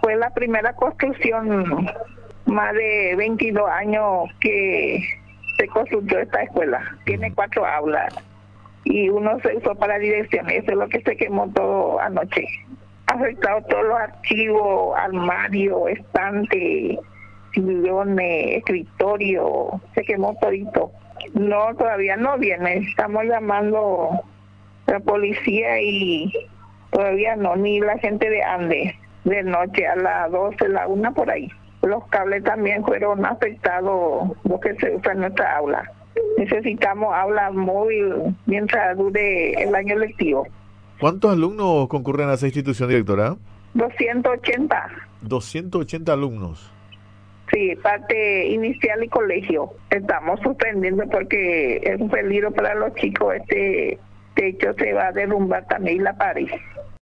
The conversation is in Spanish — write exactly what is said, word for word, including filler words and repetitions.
Fue la primera construcción, más de veintidós años que se construyó esta escuela. Tiene cuatro aulas y uno se usó para dirección. Eso es lo que se quemó todo anoche. Ha afectado todos los archivos, armarios, estantes, sillones, escritorio, se quemó todito. No, todavía no viene. Estamos llamando a la policía y todavía no, ni la gente de Andes. De noche a las doce, la una por ahí. Los cables también fueron afectados, lo que se usa en nuestra aula. Necesitamos aula móvil mientras dure el año lectivo. ¿Cuántos alumnos concurren a esa institución, directora? doscientos ochenta. doscientos ochenta alumnos. Sí, parte inicial y colegio. Estamos suspendiendo porque es un peligro para los chicos. Este techo se va a derrumbar también la pared.